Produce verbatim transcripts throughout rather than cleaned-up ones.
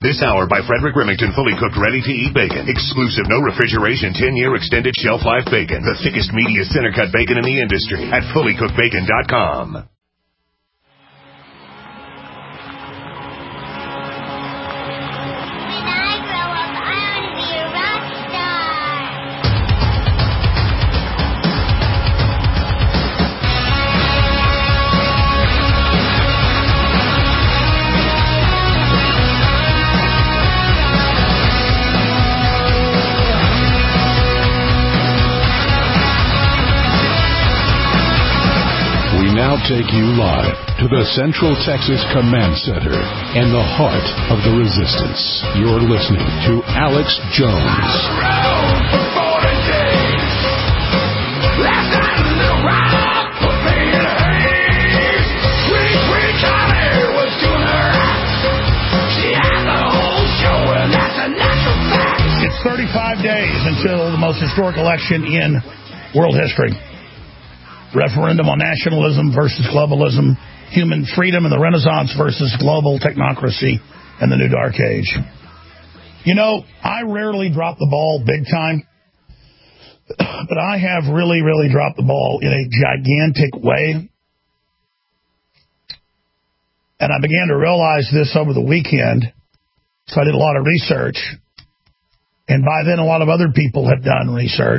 This hour by Frederick Remington, fully cooked, ready-to-eat bacon. Exclusive, no refrigeration, ten-year extended shelf life bacon. The thickest, meatiest, center-cut bacon in the industry at fully cooked bacon dot com. Take you live to the Central Texas Command Center and the heart of the resistance. You're listening to Alex Jones. It's thirty-five days until the most historic election in world history. Referendum on nationalism versus globalism, human freedom in the Renaissance versus global technocracy and the new dark age. You know, I rarely drop the ball big time, but I have really, really dropped the ball in a gigantic way. And I began to realize this over the weekend, so I did a lot of research. And by then, a lot of other people have done research.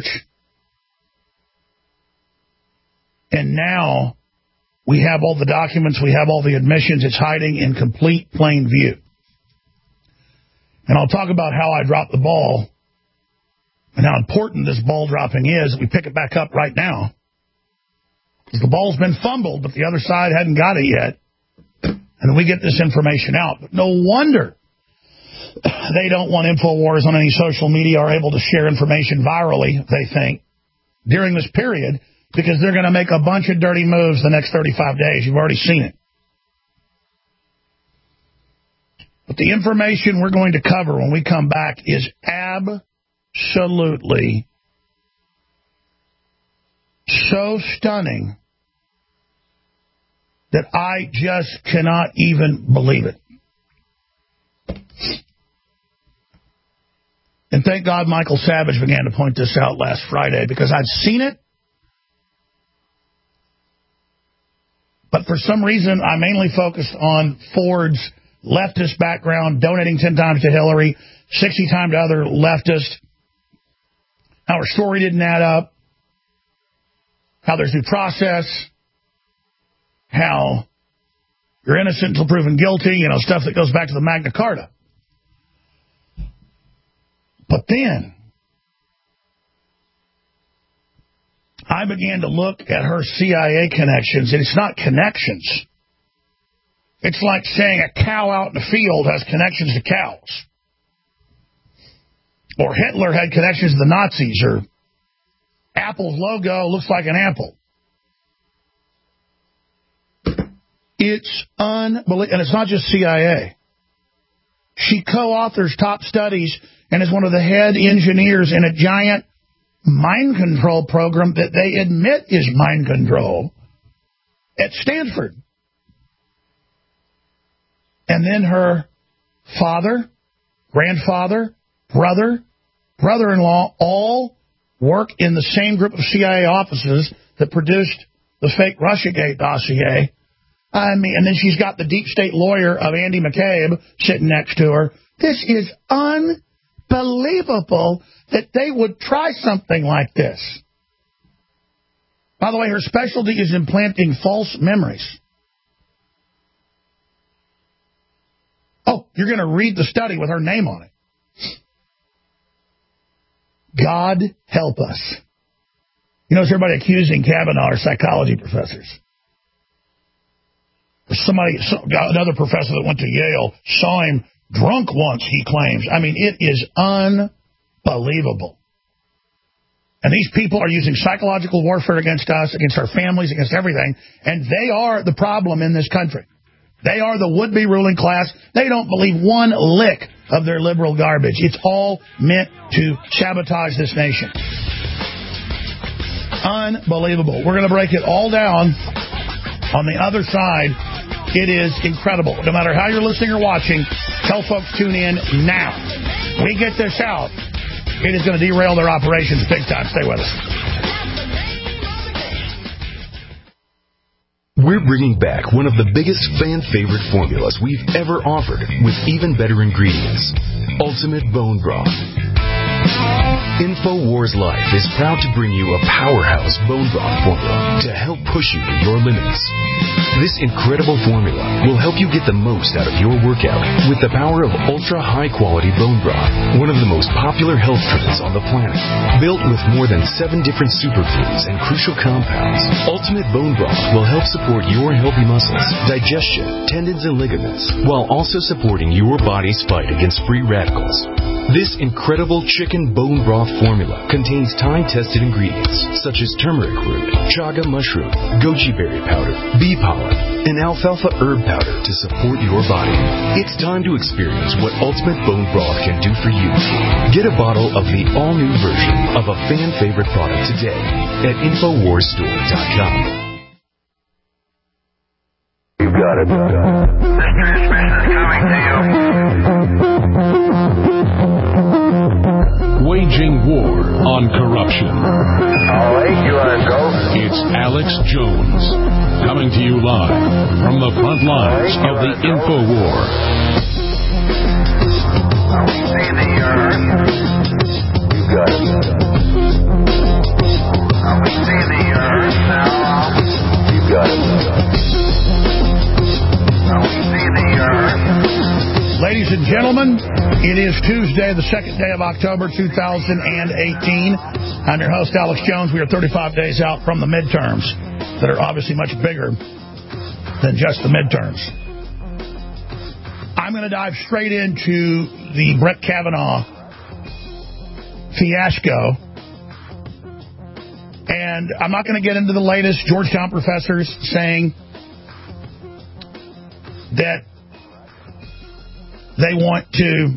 And now we have all the documents, we have all the admissions. It's hiding in complete plain view. And I'll talk about how I dropped the ball and how important this ball dropping is. We pick it back up right now. Because the ball's been fumbled, but the other side hadn't got it yet. And we get this information out. But no wonder they don't want InfoWars on any social media or able to share information virally, they think, during this period. Because they're going to make a bunch of dirty moves the next thirty-five days. You've already seen it. But the information we're going to cover when we come back is absolutely so stunning that I just cannot even believe it. And thank God Michael Savage began to point this out last Friday, because I'd seen it. But for some reason, I mainly focused on Ford's leftist background, donating ten times to Hillary, sixty times to other leftists, how her story didn't add up, how there's due process, how you're innocent until proven guilty, you know, stuff that goes back to the Magna Carta. But then I began to look at her C I A connections, and it's not connections. It's like saying a cow out in the field has connections to cows. Or Hitler had connections to the Nazis, or Apple's logo looks like an apple. It's unbelievable. And it's not just C I A. She co-authors top studies and is one of the head engineers in a giant mind control program that they admit is mind control at Stanford. And then her father, grandfather, brother, brother-in-law all work in the same group of C I A offices that produced the fake Russiagate dossier. I mean, and then she's got the deep state lawyer of Andy McCabe sitting next to her. This is unbelievable that they would try something like this. By the way, her specialty is implanting false memories. Oh, you're going to read the study with her name on it. God help us. You know, is everybody accusing Kavanaugh or psychology professors? Somebody, another professor that went to Yale saw him drunk once, he claims. I mean, it is unbelievable. And these people are using psychological warfare against us, against our families, against everything. And they are the problem in this country. They are the would-be ruling class. They don't believe one lick of their liberal garbage. It's all meant to sabotage this nation. Unbelievable. We're going to break it all down on the other side It is incredible. No matter how you're listening or watching, tell folks tune in now. We get this out, it is going to derail their operations big time. Stay with us. We're bringing back one of the biggest fan-favorite formulas we've ever offered with even better ingredients. Ultimate Bone Broth. InfoWars Life is proud to bring you a powerhouse bone broth formula to help push you to your limits. This incredible formula will help you get the most out of your workout with the power of ultra high-quality bone broth, one of the most popular health trends on the planet. Built with more than seven different superfoods and crucial compounds, Ultimate Bone Broth will help support your healthy muscles, digestion, tendons, and ligaments, while also supporting your body's fight against free radicals. This incredible chicken bone broth formula contains time-tested ingredients such as turmeric root, chaga mushroom, goji berry powder, bee pollen, and alfalfa herb powder to support your body. It's time to experience what Ultimate Bone Broth can do for you. Get a bottle of the all-new version of a fan-favorite product today at Infowars Store dot com. You got it. This transmission is coming to you. Waging war on corruption. All right, you want to go? It's Alex Jones, coming to you live from the front lines of the Info War. Are we seeing the earth? You got it. Are we seeing the earth now? You got it. Are we seeing the earth? Ladies and gentlemen, it is Tuesday, the second day of October, two thousand eighteen. I'm your host, Alex Jones. We are thirty-five days out from the midterms that are obviously much bigger than just the midterms. I'm going to dive straight into the Brett Kavanaugh fiasco. And I'm not going to get into the latest Georgetown professors saying that they want to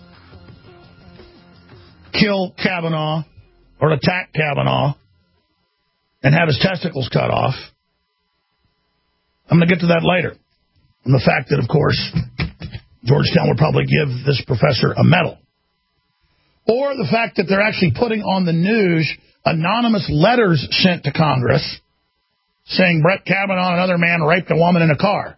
kill Kavanaugh or attack Kavanaugh and have his testicles cut off. I'm going to get to that later. And the fact that, of course, Georgetown would probably give this professor a medal. Or the fact that they're actually putting on the news anonymous letters sent to Congress saying Brett Kavanaugh and another man raped a woman in a car.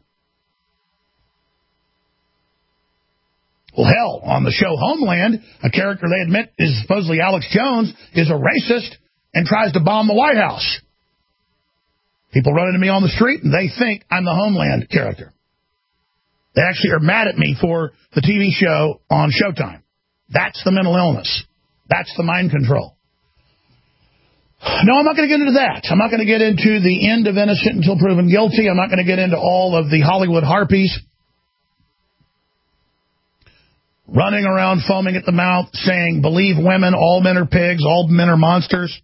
Well, hell, on the show Homeland, a character they admit is supposedly Alex Jones is a racist and tries to bomb the White House. People run into me on the street and they think I'm the Homeland character. They actually are mad at me for the T V show on Showtime. That's the mental illness. That's the mind control. No, I'm not going to get into that. I'm not going to get into the end of innocent until proven guilty. I'm not going to get into all of the Hollywood harpies running around foaming at the mouth saying, believe women, all men are pigs, all men are monsters.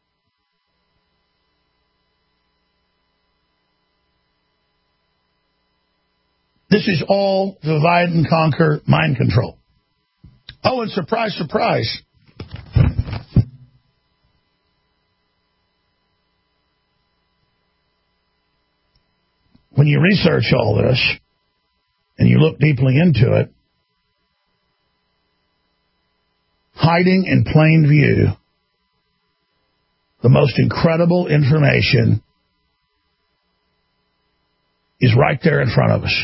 This is all divide and conquer mind control. Oh, and surprise, surprise. When you research all this and you look deeply into it, hiding in plain view, the most incredible information is right there in front of us.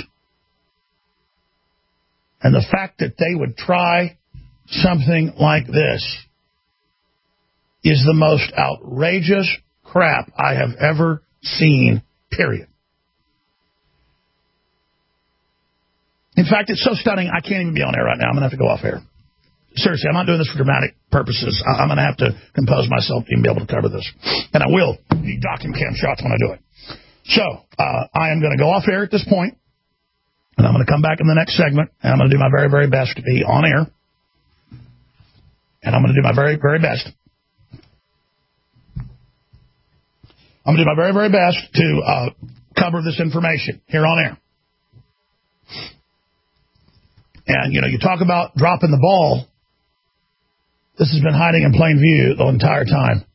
And the fact that they would try something like this is the most outrageous crap I have ever seen, period. In fact, it's so stunning, I can't even be on air right now. I'm going to have to go off air. Seriously, I'm not doing this for dramatic purposes. I'm going to have to compose myself to even be able to cover this. And I will be docking cam shots when I do it. So, uh, I am going to go off air at this point, and I'm going to come back in the next segment, and I'm going to do my very, very best to be on air. And I'm going to do my very, very best. I'm going to do my very, very best to uh, cover this information here on air. And, you know, you talk about dropping the ball. This has been hiding in plain view the entire time.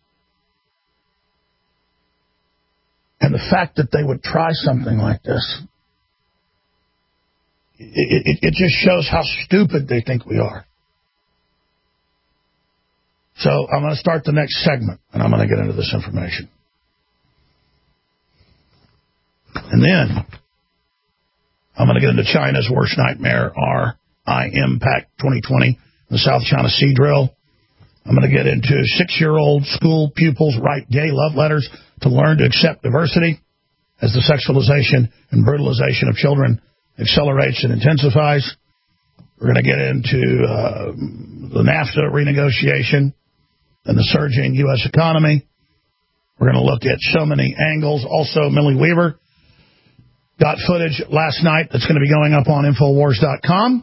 And the fact that they would try something like this it, it, it just shows how stupid they think we are. So I'm going to start the next segment, and I'm going to get into this information. And then I'm going to get into China's worst nightmare, R I Impact twenty twenty, the South China Sea Drill. I'm going to get into six-year-old school pupils write gay love letters to learn to accept diversity as the sexualization and brutalization of children accelerates and intensifies. We're going to get into uh, the NAFTA renegotiation and the surging U S economy. We're going to look at so many angles. Also, Millie Weaver got footage last night that's going to be going up on Infowars dot com.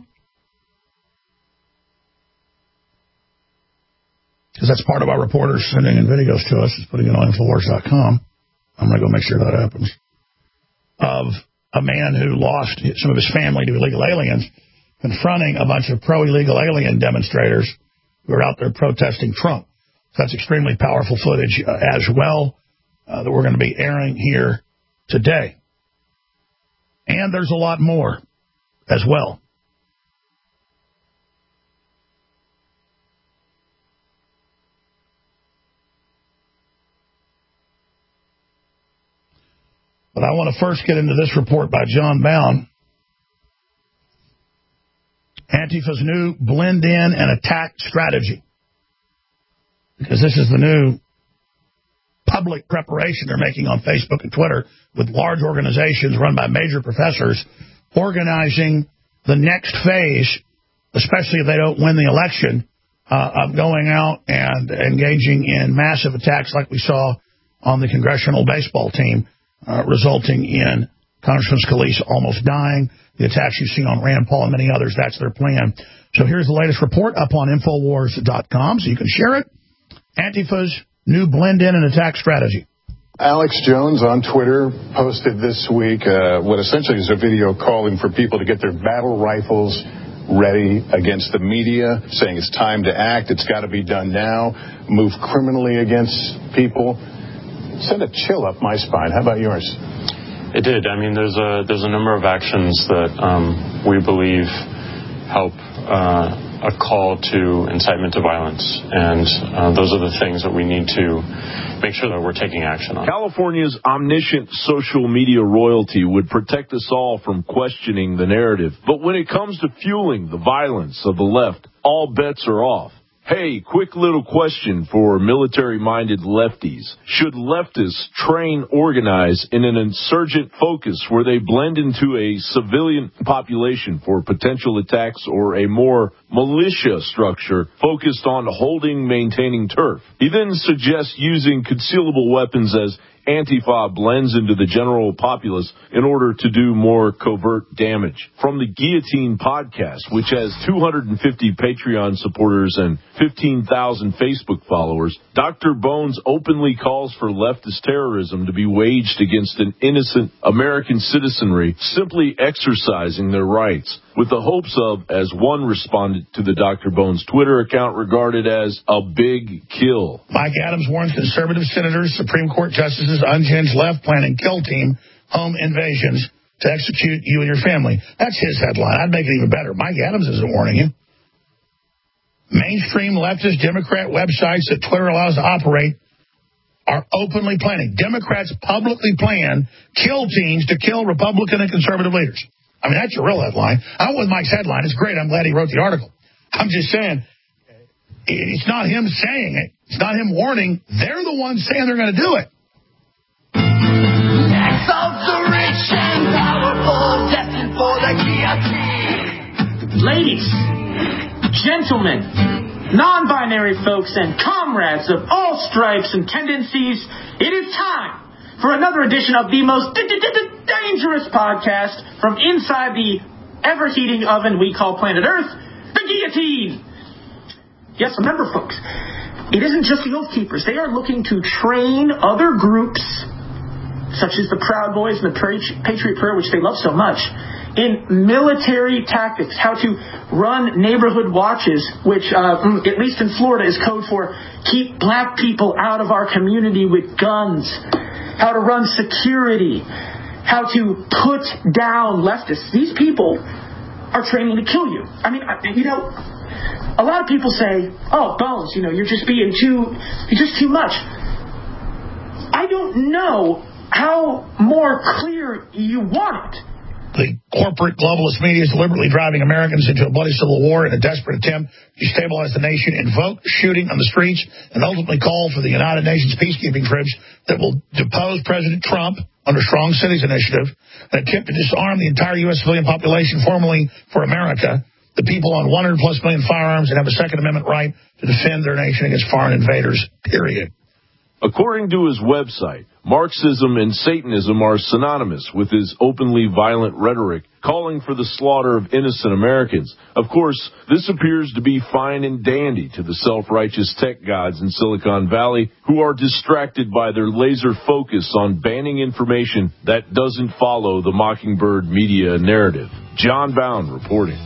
Because that's part of our reporters sending in videos to us, is putting it on Infowars dot com. I'm going to go make sure that happens. Of a man who lost some of his family to illegal aliens, confronting a bunch of pro-illegal alien demonstrators who are out there protesting Trump. So that's extremely powerful footage uh, as well uh, that we're going to be airing here today. And there's a lot more as well. But I want to first get into this report by John Bound. Antifa's new blend-in and attack strategy. Because this is the new public preparation they're making on Facebook and Twitter with large organizations run by major professors organizing the next phase, especially if they don't win the election, uh, of going out and engaging in massive attacks like we saw on the congressional baseball team, uh, resulting in Congressman Scalise almost dying, the attacks you've seen on Rand Paul and many others. That's their plan. So here's the latest report up on Infowars dot com so you can share it. Antifa's new blend-in and attack strategy. Alex Jones on Twitter posted this week uh, what essentially is a video calling for people to get their battle rifles ready against the media, saying it's time to act, it's got to be done now, move criminally against people. Send a chill up my spine. How about yours? It did. I mean, there's a there's a number of actions that um, we believe help uh, a call to incitement to violence, and uh, those are the things that we need to make sure that we're taking action on. California's omniscient social media royalty would protect us all from questioning the narrative. But when it comes to fueling the violence of the left, all bets are off. Hey, quick little question for military-minded lefties. Should leftists train, organize in an insurgent focus where they blend into a civilian population for potential attacks, or a more militia structure focused on holding, maintaining turf? He then suggests using concealable weapons as Antifa blends into the general populace in order to do more covert damage. From the Guillotine podcast, which has two hundred fifty Patreon supporters and fifteen thousand Facebook followers, Doctor Bones openly calls for leftist terrorism to be waged against an innocent American citizenry simply exercising their rights, with the hopes of, as one respondent to the Doctor Bones Twitter account regarded as, a big kill. Mike Adams warns conservative senators, Supreme Court justices, unhinged left planning kill team home invasions to execute you and your family. That's his headline. I'd make it even better. Mike Adams isn't warning you. Mainstream leftist Democrat websites that Twitter allows to operate are openly planning. Democrats publicly plan kill teams to kill Republican and conservative leaders. I mean, that's your real headline. I don't want Mike's headline. It's great. I'm glad he wrote the article. I'm just saying, it's not him saying it. It's not him warning. They're the ones saying they're going to do it. Next of the rich and powerful, destined for the guillotine. Ladies, gentlemen, non-binary folks, and comrades of all stripes and tendencies, it is time for another edition of the most dangerous podcast from inside the ever-heating oven we call planet Earth, the Guillotine. Yes, remember, folks, it isn't just the Oath Keepers. They are looking to train other groups, such as the Proud Boys and the Patriot Prayer, which they love so much, in military tactics, how to run neighborhood watches, which, uh, at least in Florida, is code for keep black people out of our community with guns, how to run security, how to put down leftists. These people are training to kill you. I mean, you know, a lot of people say, oh, Bones, you know, you're just being too, you're just too much. I don't know how more clear you want it. The corporate globalist media is deliberately driving Americans into a bloody civil war in a desperate attempt to destabilize the nation, invoke shooting on the streets, and ultimately call for the United Nations peacekeeping troops that will depose President Trump under Strong Cities Initiative, an attempt to disarm the entire U S civilian population, formerly for America, the people on one hundred plus million firearms and have a Second Amendment right to defend their nation against foreign invaders, period. According to his website, Marxism and Satanism are synonymous with his openly violent rhetoric, calling for the slaughter of innocent Americans. Of course, this appears to be fine and dandy to the self-righteous tech gods in Silicon Valley, who are distracted by their laser focus on banning information that doesn't follow the Mockingbird media narrative. John Bound reporting.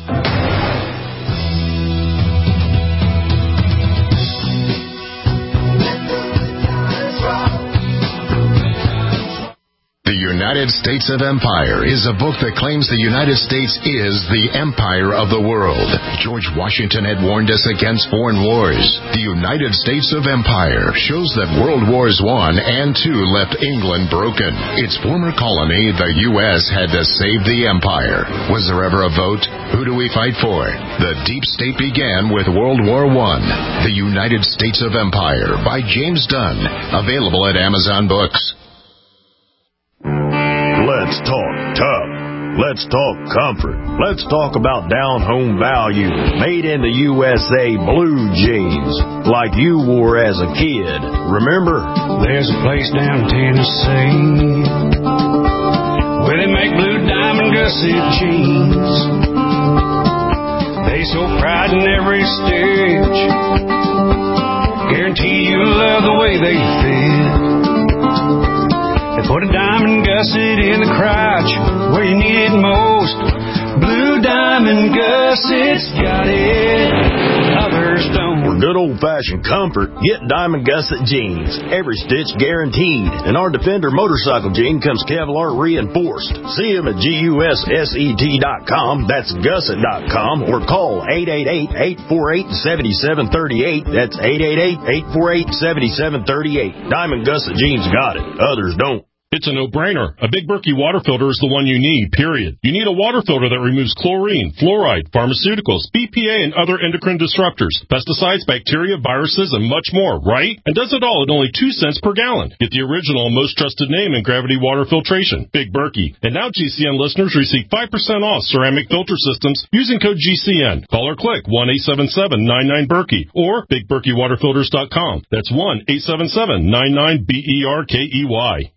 The United States of Empire is a book that claims the United States is the empire of the world. George Washington had warned us against foreign wars. The United States of Empire shows that World Wars One and Two left England broken. Its former colony, the U S, had to save the empire. Was there ever a vote? Who do we fight for? The deep state began with World War One. The United States of Empire by James Dunn. Available at Amazon Books. Let's talk tough. Let's talk comfort. Let's talk about down-home value. Made in the U S A blue jeans, like you wore as a kid. Remember? There's a place down in Tennessee where they make blue diamond gusset jeans. They so pride in every stitch. Guarantee you'll love the way they fit. They put a diamond gusset in the crotch where you need it most. Blue diamond gussets got it, others don't. For good old-fashioned comfort, get diamond gusset jeans. Every stitch guaranteed. And our Defender motorcycle jean comes Kevlar reinforced. See them at gusset dot com. That's gusset dot com. Or call eight eight eight, eight four eight, seven seven three eight. That's eight eight eight, eight four eight, seven seven three eight. Diamond gusset jeans got it. Others don't. It's a no-brainer. A Big Berkey water filter is the one you need, period. You need a water filter that removes chlorine, fluoride, pharmaceuticals, B P A, and other endocrine disruptors, pesticides, bacteria, viruses, and much more, right? And does it all at only two cents per gallon. Get the original and most trusted name in gravity water filtration, Big Berkey. And now G C N listeners receive five percent off ceramic filter systems using code G C N. Call or click one eight seven seven, nine nine, Berkey or big berkey water filters dot com. That's one eight seven seven, nine nine, B E R K E Y.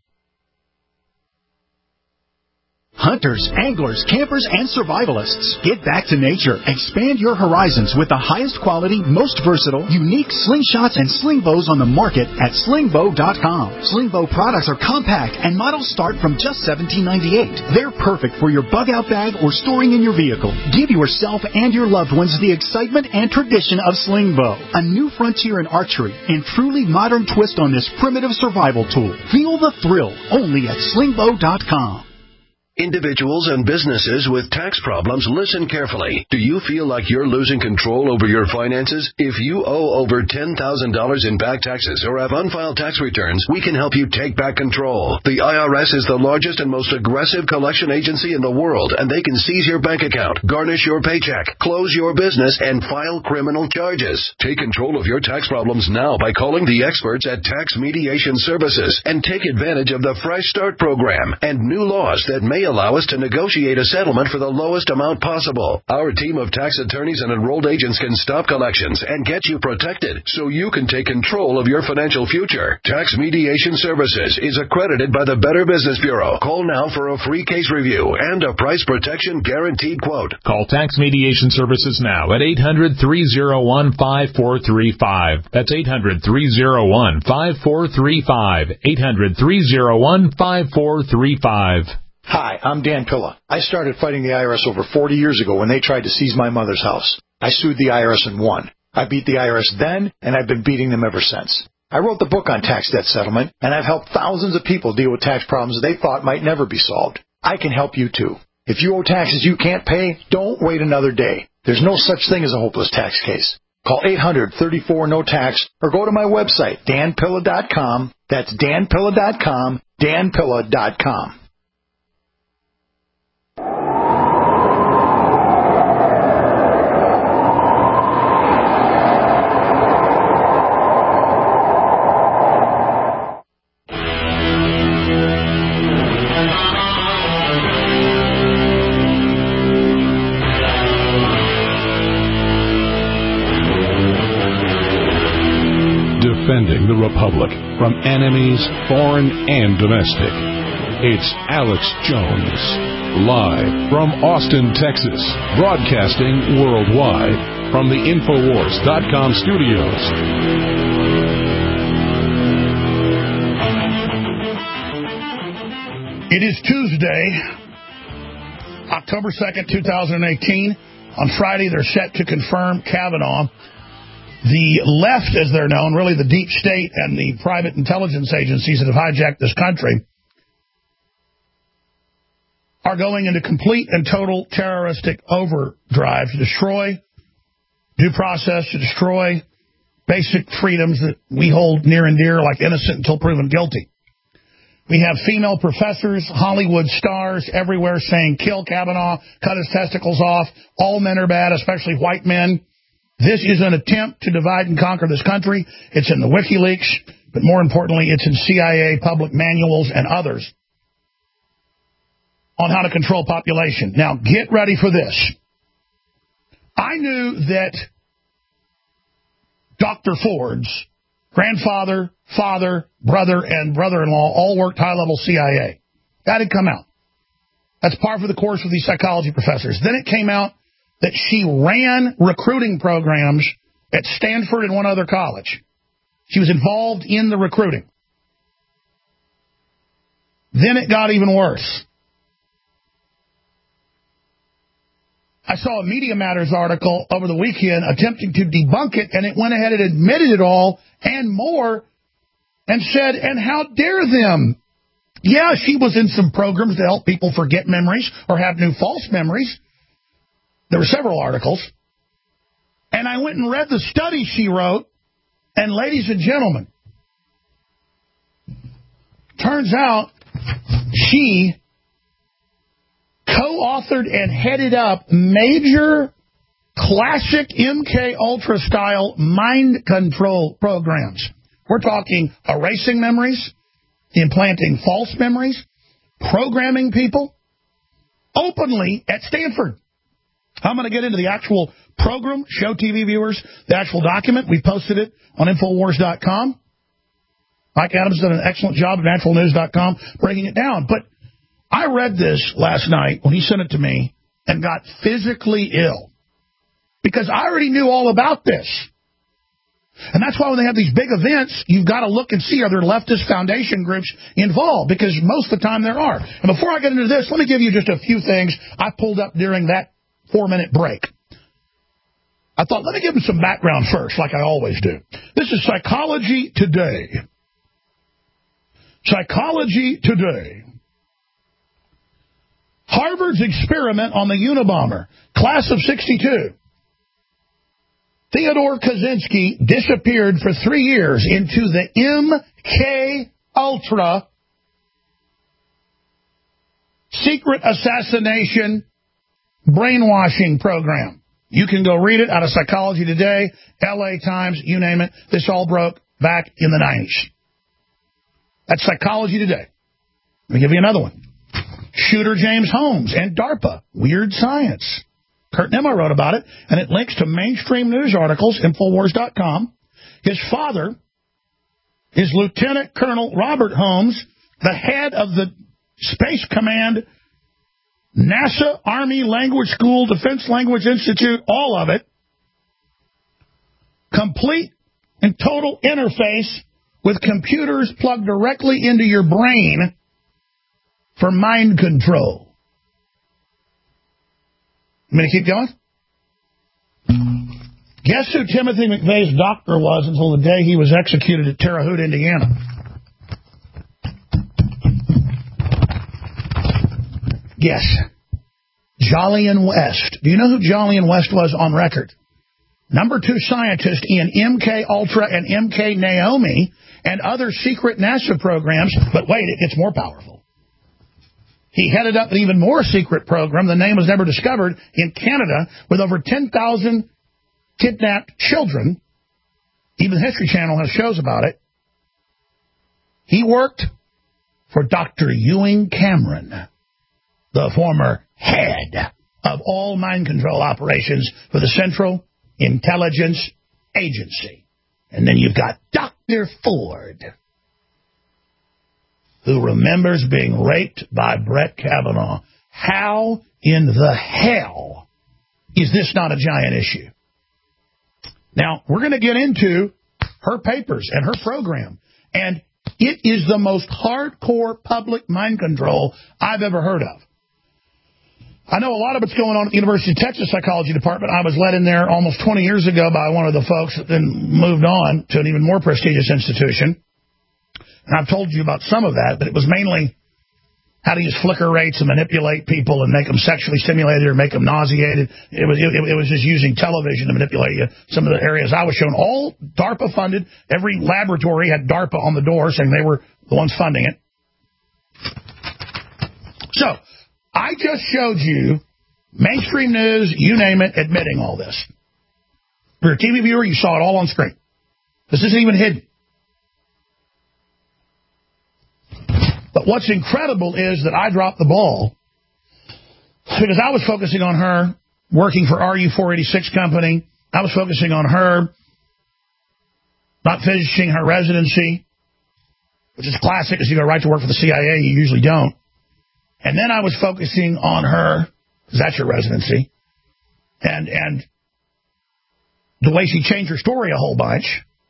Hunters, anglers, campers, and survivalists. Get back to nature. Expand your horizons with the highest quality, most versatile, unique slingshots and sling bows on the market at sling bow dot com. Sling bow products are compact and models start from just seventeen ninety-eight. They're perfect for your bug-out bag or storing in your vehicle. Give yourself and your loved ones the excitement and tradition of sling bow. A new frontier in archery and truly modern twist on this primitive survival tool. Feel the thrill only at sling bow dot com. Individuals and businesses with tax problems, listen carefully. Do you feel like you're losing control over your finances? If you owe over ten thousand dollars in back taxes or have unfiled tax returns, we can help you take back control. The I R S is the largest and most aggressive collection agency in the world, and they can seize your bank account, garnish your paycheck, close your business, and file criminal charges. Take control of your tax problems now by calling the experts at Tax Mediation Services and take advantage of the Fresh Start program and new laws that may allow us to negotiate a settlement for the lowest amount possible. Our team of tax attorneys and enrolled agents can stop collections and get you protected so you can take control of your financial future. Tax Mediation Services is accredited by the Better Business Bureau. Call now for a free case review and a price protection guaranteed quote. Call Tax Mediation Services now at eight hundred, three oh one, five four three five. That's eight hundred, three oh one, five four three five. eight hundred, three oh one, five four three five. Hi, I'm Dan Pilla. I started fighting the I R S over forty years ago when they tried to seize my mother's house. I sued the I R S and won. I beat the I R S then, and I've been beating them ever since. I wrote the book on tax debt settlement, and I've helped thousands of people deal with tax problems they thought might never be solved. I can help you too. If you owe taxes you can't pay, don't wait another day. There's no such thing as a hopeless tax case. Call eight hundred, thirty-four, no tax or go to my website, dan pilla dot com. That's dan pilla dot com, dan pilla dot com. Defending the Republic from enemies, foreign and domestic. It's Alex Jones, live from Austin, Texas, broadcasting worldwide from the Infowars dot com studios. It is Tuesday, October second, two thousand eighteen. On Friday, they're set to confirm Kavanaugh. The left, as they're known, really the deep state and the private intelligence agencies that have hijacked this country, are going into complete and total terroristic overdrive to destroy due process, to destroy basic freedoms that we hold near and dear, like innocent until proven guilty. We have female professors, Hollywood stars everywhere saying, kill Kavanaugh, cut his testicles off, all men are bad, especially white men. This is an attempt to divide and conquer this country. It's in the WikiLeaks, but more importantly, it's in C I A public manuals and others on how to control population. Now, get ready for this. I knew that Doctor Ford's grandfather, father, brother, and brother-in-law all worked high-level C I A. That had come out. That's par for the course with these psychology professors. Then it came out that she ran recruiting programs at Stanford and one other college. She was involved in the recruiting. Then it got even worse. I saw a Media Matters article over the weekend attempting to debunk it, and it went ahead and admitted it all and more and said, and how dare them? Yeah, she was in some programs to help people forget memories or have new false memories. There were several articles. And I went and read the study she wrote, and ladies and gentlemen, turns out she co-authored and headed up major classic M K Ultra style mind control programs. We're talking erasing memories, implanting false memories, programming people openly at Stanford. I'm going to get into the actual program, show T V viewers the actual document. We posted it on Infowars dot com. Mike Adams did an excellent job at Natural News dot com breaking it down. But I read this last night when he sent it to me and got physically ill because I already knew all about this. And that's why when they have these big events, you've got to look and see, are there leftist foundation groups involved? Because most of the time there are. And before I get into this, let me give you just a few things I pulled up during that four-minute break. I thought, let me give them some background first, like I always do. This is Psychology Today. Psychology Today. Harvard's experiment on the Unabomber, class of sixty-two. Theodore Kaczynski disappeared for three years into the M K Ultra secret assassination brainwashing program. You can go read it out of Psychology Today, L A Times, you name it. This all broke back in the nineties. That's Psychology Today. Let me give you another one. Shooter James Holmes and DARPA, Weird Science. Kurt Nimmo wrote about it, and it links to mainstream news articles, Infowars dot com. His father is Lieutenant Colonel Robert Holmes, the head of the Space Command, NASA, Army, Language School, Defense Language Institute, all of it. Complete and total interface with computers plugged directly into your brain for mind control. You want me to keep going? Guess who Timothy McVeigh's doctor was until the day he was executed at Terre Haute, Indiana? Guess. Jolyon West. Do you know who Jolyon West was on record? Number two scientist in M K Ultra and M K Naomi and other secret NASA programs. But wait, it gets more powerful. He headed up an even more secret program. The name was never discovered in Canada with over ten thousand kidnapped children. Even the History Channel has shows about it. He worked for Doctor Ewing Cameron, the former head of all mind control operations for the Central Intelligence Agency. And then you've got Doctor Ford, who remembers being raped by Brett Kavanaugh. How in the hell is this not a giant issue? Now, we're going to get into her papers and her program, and it is the most hardcore public mind control I've ever heard of. I know a lot of it's going on at the University of Texas Psychology Department. I was let in there almost twenty years ago by one of the folks that then moved on to an even more prestigious institution. And I've told you about some of that, but it was mainly how to use flicker rates and manipulate people and make them sexually stimulated or make them nauseated. It was, it, it was just using television to manipulate you. Some of the areas I was shown, all DARPA funded. Every laboratory had DARPA on the door saying they were the ones funding it. So, I just showed you mainstream news, you name it, admitting all this. For a T V viewer, you saw it all on screen. This isn't even hidden. But what's incredible is that I dropped the ball because I was focusing on her working for R U four eighty-six Company. I was focusing on her not finishing her residency, which is classic because you go right to work for the C I A. You usually don't. And then I was focusing on her, because that's your residency, and and the way she changed her story a whole bunch.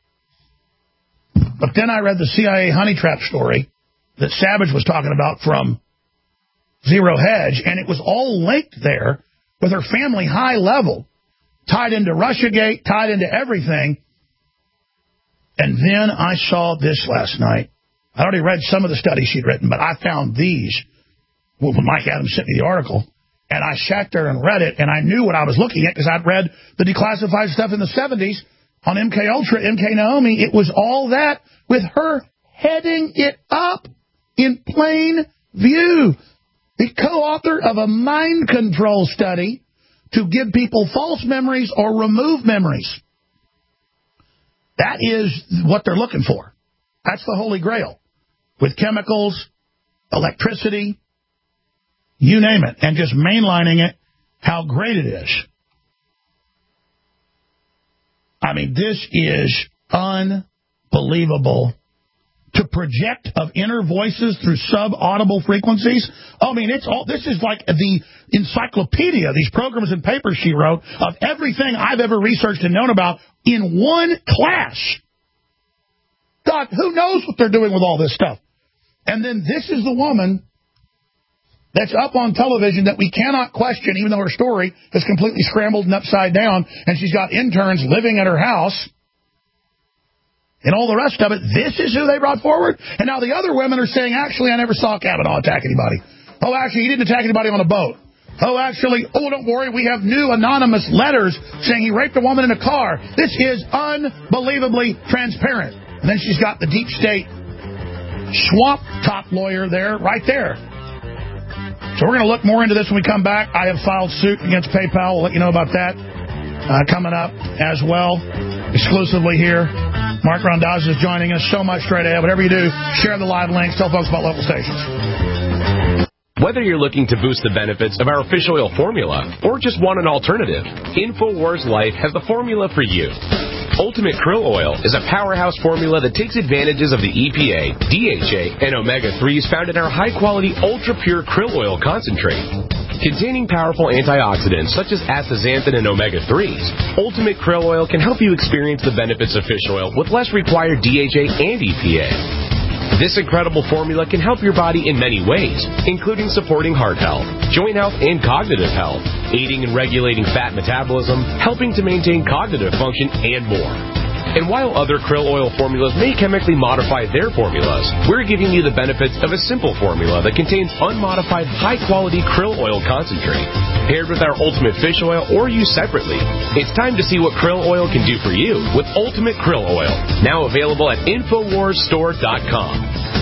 But then I read the C I A honey trap story that Savage was talking about from Zero Hedge, and it was all linked there with her family high level, tied into Russiagate, tied into everything. And then I saw this last night. I already read some of the studies she'd written, but I found these. Well, when Mike Adams sent me the article, and I sat there and read it, and I knew what I was looking at because I'd read the declassified stuff in the seventies on M K Ultra, M K Naomi. It was all that with her heading it up in plain view. The co-author of a mind control study to give people false memories or remove memories. That is what they're looking for. That's the Holy Grail. With chemicals, electricity, you name it, and just mainlining it, how great it is. I mean, this is unbelievable. To project of inner voices through sub-audible frequencies. I mean, it's all. This is like the encyclopedia, these programs and papers she wrote, of everything I've ever researched and known about in one class. God, who knows what they're doing with all this stuff? And then this is the woman that's up on television that we cannot question, even though her story is completely scrambled and upside down, and she's got interns living at her house, and all the rest of it. This is who they brought forward? And now the other women are saying, actually, I never saw Kavanaugh attack anybody. Oh, actually, he didn't attack anybody on a boat. Oh, actually, oh, don't worry, we have new anonymous letters saying he raped a woman in a car. This is unbelievably transparent. And then she's got the deep state swamp top lawyer there, right there. So we're going to look more into this when we come back. I have filed suit against PayPal. We'll let you know about that uh, coming up as well, exclusively here. Mark Rondazzo is joining us. So much straight ahead. Whatever you do, share the live links. Tell folks about local stations. Whether you're looking to boost the benefits of our fish oil formula or just want an alternative, InfoWars Life has the formula for you. Ultimate Krill Oil is a powerhouse formula that takes advantages of the E P A, D H A, and omega threes found in our high-quality, ultra-pure krill oil concentrate. Containing powerful antioxidants such as astaxanthin and omega threes, Ultimate Krill Oil can help you experience the benefits of fish oil with less required D H A and E P A. This incredible formula can help your body in many ways, including supporting heart health, joint health, and cognitive health, aiding and regulating fat metabolism, helping to maintain cognitive function, and more. And while other krill oil formulas may chemically modify their formulas, we're giving you the benefits of a simple formula that contains unmodified, high-quality krill oil concentrate, paired with our Ultimate Fish Oil or used separately. It's time to see what krill oil can do for you with Ultimate Krill Oil, now available at Infowars Store dot com.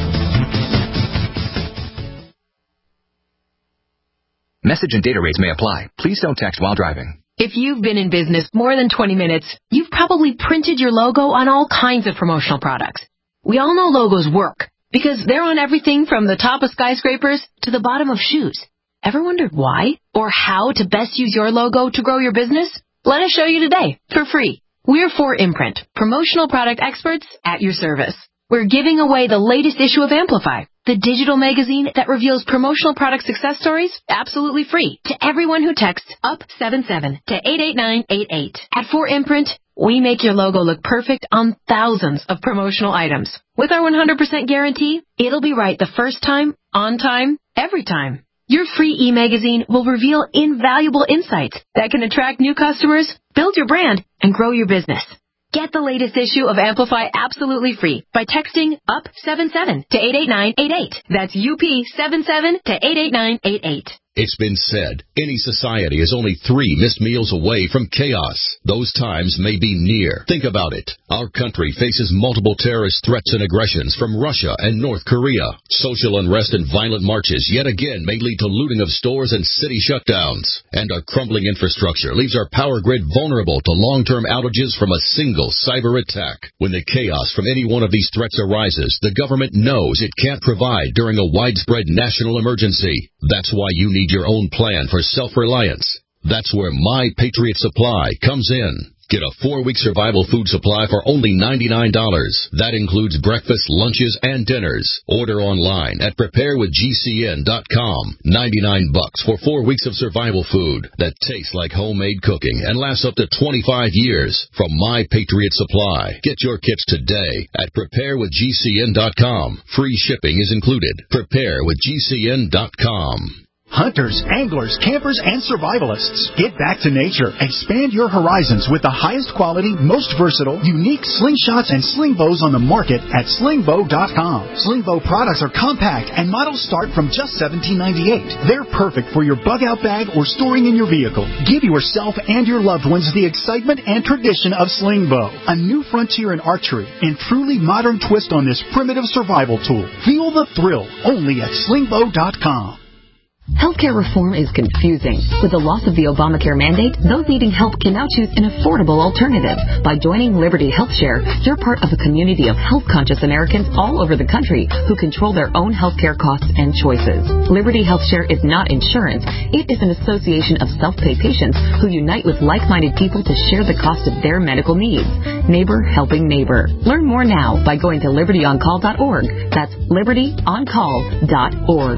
Message and data rates may apply. Please don't text while driving. If you've been in business more than twenty minutes, you've probably printed your logo on all kinds of promotional products. We all know logos work because they're on everything from the top of skyscrapers to the bottom of shoes. Ever wondered why or how to best use your logo to grow your business? Let us show you today for free. We're four Imprint, promotional product experts at your service. We're giving away the latest issue of Amplify, the digital magazine that reveals promotional product success stories absolutely free to everyone who texts up seven seven to eight eight nine eight eight. At four Imprint, we make your logo look perfect on thousands of promotional items. With our one hundred percent guarantee, it'll be right the first time, on time, every time. Your free e-magazine will reveal invaluable insights that can attract new customers, build your brand, and grow your business. Get the latest issue of Amplify absolutely free by texting up seven seven to eight eight nine eight eight. That's U P seven seven to eight eight nine eight eight. It's been said, any society is only three missed meals away from chaos. Those times may be near. Think about it. Our country faces multiple terrorist threats and aggressions from Russia and North Korea. Social unrest and violent marches yet again may lead to looting of stores and city shutdowns. And our crumbling infrastructure leaves our power grid vulnerable to long-term outages from a single cyber attack. When the chaos from any one of these threats arises, the government knows it can't provide during a widespread national emergency. That's why you need your own plan for self-reliance. That's where My Patriot Supply comes in. Get a four-week survival food supply for only ninety-nine dollars. That includes breakfast, lunches, and dinners. Order online at prepare with G C N dot com. ninety-nine bucks for four weeks of survival food that tastes like homemade cooking and lasts up to twenty-five years from My Patriot Supply. Get your kits today at prepare with G C N dot com. Free shipping is included. prepare with G C N dot com. Hunters, anglers, campers, and survivalists. Get back to nature. Expand your horizons with the highest quality, most versatile, unique slingshots and sling bows on the market at sling bow dot com. Sling bow products are compact and models start from just seventeen ninety-eight. They're perfect for your bug-out bag or storing in your vehicle. Give yourself and your loved ones the excitement and tradition of sling bow. A new frontier in archery and truly modern twist on this primitive survival tool. Feel the thrill only at sling bow dot com. Healthcare reform is confusing. With the loss of the Obamacare mandate, those needing help can now choose an affordable alternative. By joining Liberty HealthShare, you're part of a community of health-conscious Americans all over the country who control their own healthcare costs and choices. Liberty HealthShare is not insurance. It is an association of self-pay patients who unite with like-minded people to share the cost of their medical needs. Neighbor helping neighbor. Learn more now by going to liberty on call dot org. That's liberty on call dot org.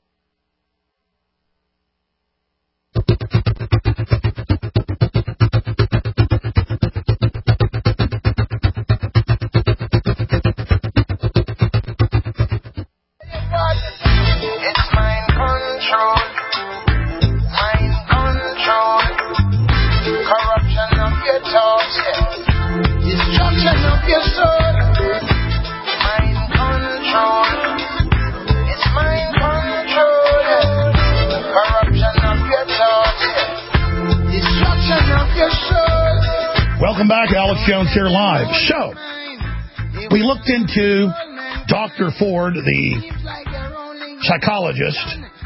Welcome back, Alex Jones here live. So, we looked into Doctor Ford, the psychologist,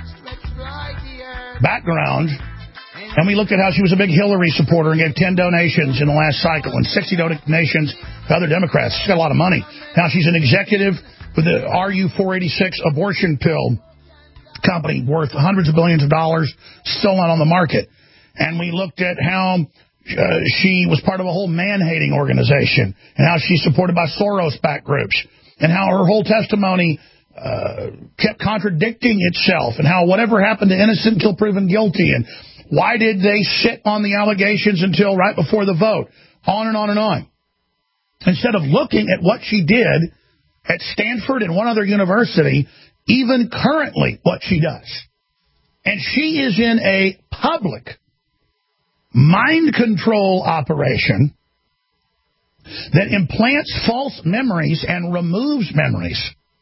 background, and we looked at how she was a big Hillary supporter and gave ten donations in the last cycle and sixty donations to other Democrats. She's got a lot of money. Now she's an executive with the R U four eighty-six abortion pill company worth hundreds of billions of dollars, still not on the market. And we looked at how uh, she was part of a whole man-hating organization and how she's supported by Soros-backed groups and how her whole testimony uh, kept contradicting itself and how whatever happened to innocent until proven guilty and why did they sit on the allegations until right before the vote, on and on and on. Instead of looking at what she did at Stanford and one other university, even currently what she does. And she is in a public mind control operation that implants false memories and removes memories.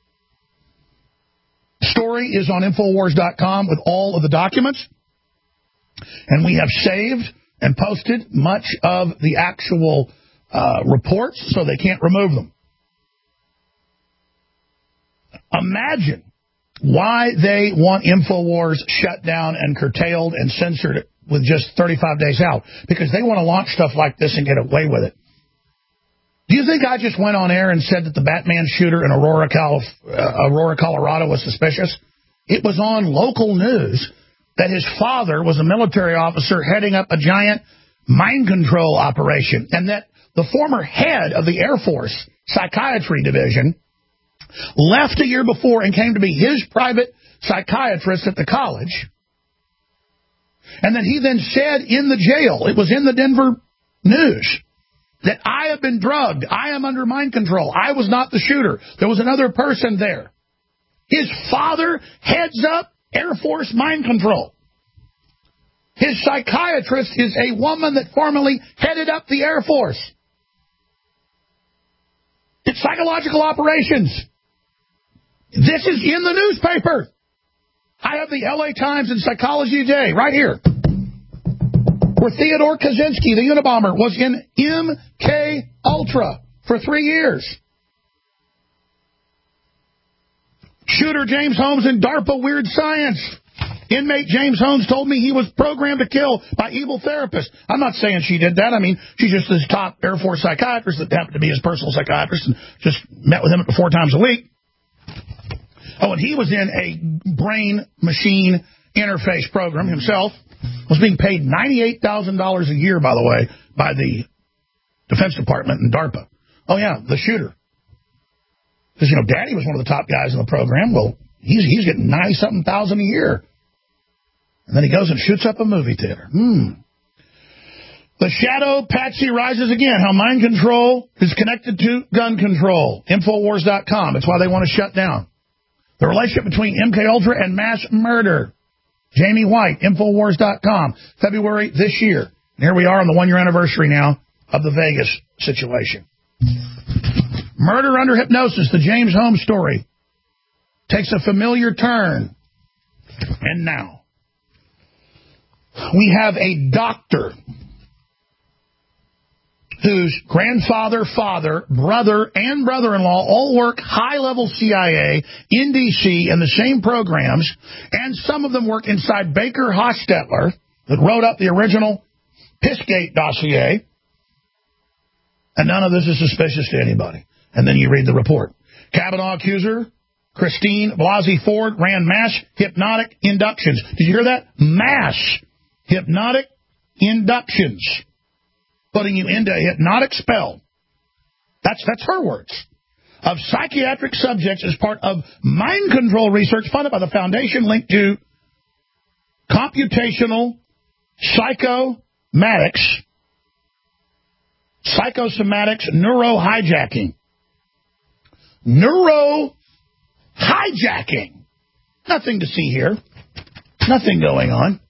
The story is on Infowars dot com with all of the documents, and we have saved and posted much of the actual uh, reports so they can't remove them. Imagine why they want Infowars shut down and curtailed and censored with just thirty-five days out. Because they want to launch stuff like this and get away with it. Do you think I just went on air and said that the Batman shooter in Aurora, Calif- uh, Aurora, Colorado was suspicious? It was on local news that his father was a military officer heading up a giant mind control operation, and that the former head of the Air Force Psychiatry Division left a year before and came to be his private psychiatrist at the college. And then he then said in the jail, it was in the Denver News, that I have been drugged. I am under mind control. I was not the shooter. There was another person there. His father heads up Air Force mind control. His psychiatrist is a woman that formerly headed up the Air Force. It's psychological operations. This is in the newspaper. I have the L A Times and Psychology Today right here, where Theodore Kaczynski, the Unabomber, was in M K Ultra for three years. Shooter James Holmes in DARPA Weird Science. Inmate James Holmes told me he was programmed to kill by evil therapists. I'm not saying she did that. I mean, she's just this top Air Force psychiatrist that happened to be his personal psychiatrist and just met with him four times a week. Oh, and he was in a brain-machine interface program himself. Was being paid ninety-eight thousand dollars a year, by the way, by the Defense Department and DARPA. Oh, yeah, the shooter. Because, you know, Daddy was one of the top guys in the program. Well, he's he's getting ninety-something thousand a year. And then he goes and shoots up a movie theater. Hmm. The Shadow Patsy rises again. How mind control is connected to gun control. Infowars dot com. It's why they want to shut down. The relationship between M K Ultra and mass murder. Jamie White, Infowars dot com, February this year. And here we are on the one-year anniversary now of the Vegas situation. Murder under hypnosis, the James Holmes story, takes a familiar turn. And now, we have a doctor whose grandfather, father, brother, and brother-in-law all work high-level C I A in D C in the same programs, and some of them work inside Baker Hostetler that wrote up the original Pissgate dossier, and none of this is suspicious to anybody. And then you read the report. Kavanaugh accuser Christine Blasey Ford ran mass hypnotic inductions. Did you hear that? Mass hypnotic inductions. Putting you into a hypnotic spell. That's that's her words. Of psychiatric subjects as part of mind control research funded by the foundation linked to computational psychomatics, psychosomatics, neurohijacking. Neurohijacking. Nothing to see here. Nothing going on.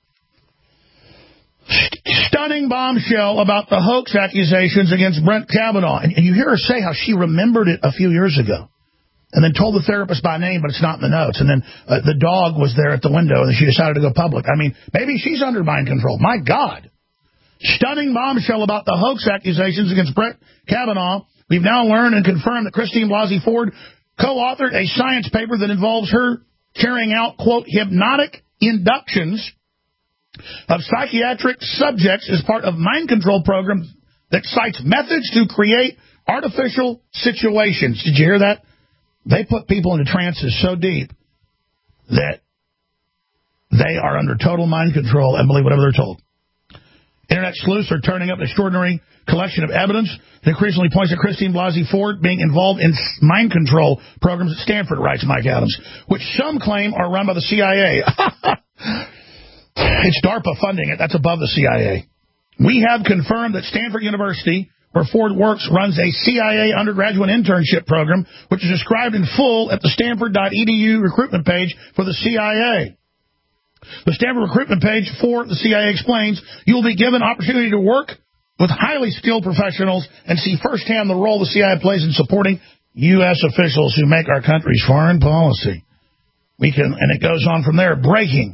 Stunning bombshell about the hoax accusations against Brett Kavanaugh. And, and you hear her say how she remembered it a few years ago and then told the therapist by name, but it's not in the notes. And then uh, the dog was there at the window and she decided to go public. I mean, maybe she's under mind control. My God. Stunning bombshell about the hoax accusations against Brett Kavanaugh. We've now learned and confirmed that Christine Blasey Ford co-authored a science paper that involves her carrying out, quote, hypnotic inductions of psychiatric subjects as part of mind control program that cites methods to create artificial situations. Did you hear that? They put people into trances so deep that they are under total mind control and believe whatever they're told. Internet sleuths are turning up an extraordinary collection of evidence that increasingly points to Christine Blasey Ford being involved in mind control programs at Stanford, writes Mike Adams, which some claim are run by the C I A. It's DARPA funding it. That's above the C I A. We have confirmed that Stanford University, where Ford works, runs a C I A undergraduate internship program, which is described in full at the stanford dot e d u recruitment page for the C I A. The Stanford recruitment page for the C I A explains you will be given opportunity to work with highly skilled professionals and see firsthand the role the C I A plays in supporting U S officials who make our country's foreign policy. We can, and it goes on from there. Breaking.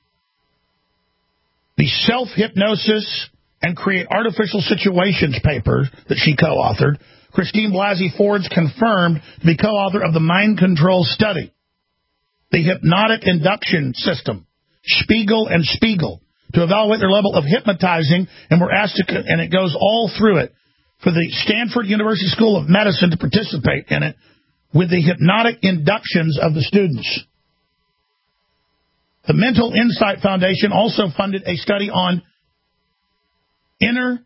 The self-hypnosis and create artificial situations paper that she co-authored, Christine Blasey Ford's confirmed to be co-author of the Mind Control Study. The Hypnotic Induction System, Spiegel and Spiegel, to evaluate their level of hypnotizing, and we're asked to, and it goes all through it, for the Stanford University School of Medicine to participate in it with the hypnotic inductions of the students. The Mental Insight Foundation also funded a study on interception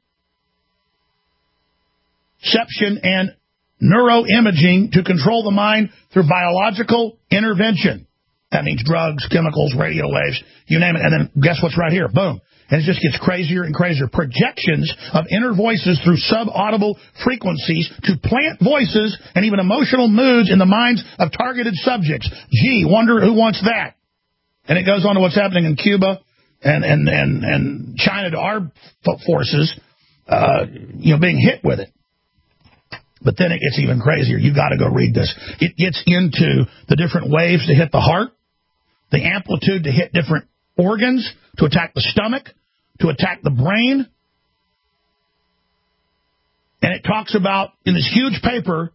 and neuroimaging to control the mind through biological intervention. That means drugs, chemicals, radio waves, you name it. And then guess what's right here? Boom. And it just gets crazier and crazier. Projections of inner voices through subaudible frequencies to plant voices and even emotional moods in the minds of targeted subjects. Gee, wonder who wants that. And it goes on to what's happening in Cuba and, and, and, and China to our forces, uh, you know, being hit with it. But then it gets even crazier. You got to go read this. It gets into the different waves to hit the heart, the amplitude to hit different organs, to attack the stomach, to attack the brain. And it talks about, in this huge paper,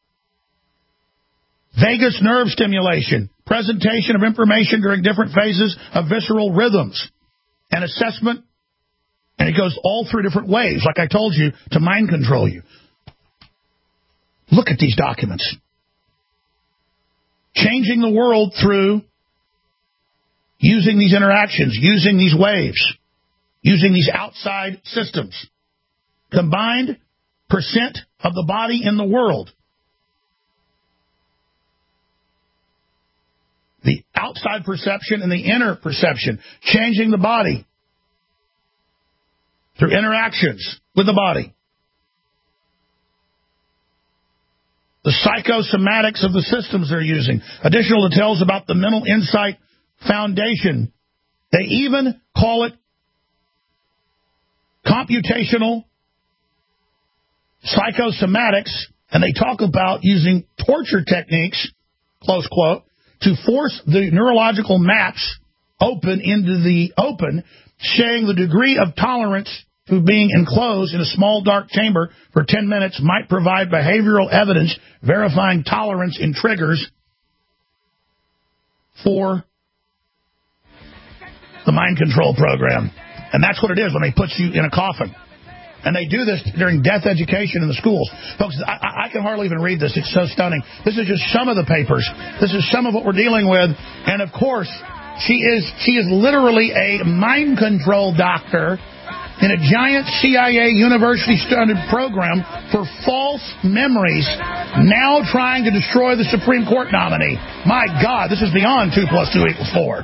vagus nerve stimulation, presentation of information during different phases of visceral rhythms, and assessment. And it goes all through different ways, like I told you, to mind control you. Look at these documents. Changing the world through using these interactions, using these waves, using these outside systems. Combined percent of the body in the world. The outside perception and the inner perception. Changing the body through interactions with the body. The psychosomatics of the systems they're using. Additional details about the Mental Insight Foundation. They even call it computational psychosomatics, and they talk about using torture techniques, close quote, to force the neurological maps open into the open, showing the degree of tolerance to being enclosed in a small dark chamber for ten minutes might provide behavioral evidence verifying tolerance in triggers for the mind control program. And that's what it is when they put you in a coffin. And they do this during death education in the schools. Folks, I, I can hardly even read this. It's so stunning. This is just some of the papers. This is some of what we're dealing with. And, of course, she is she is literally a mind control doctor in a giant C I A university-funded program for false memories, now trying to destroy the Supreme Court nominee. My God, this is beyond two plus two equals four.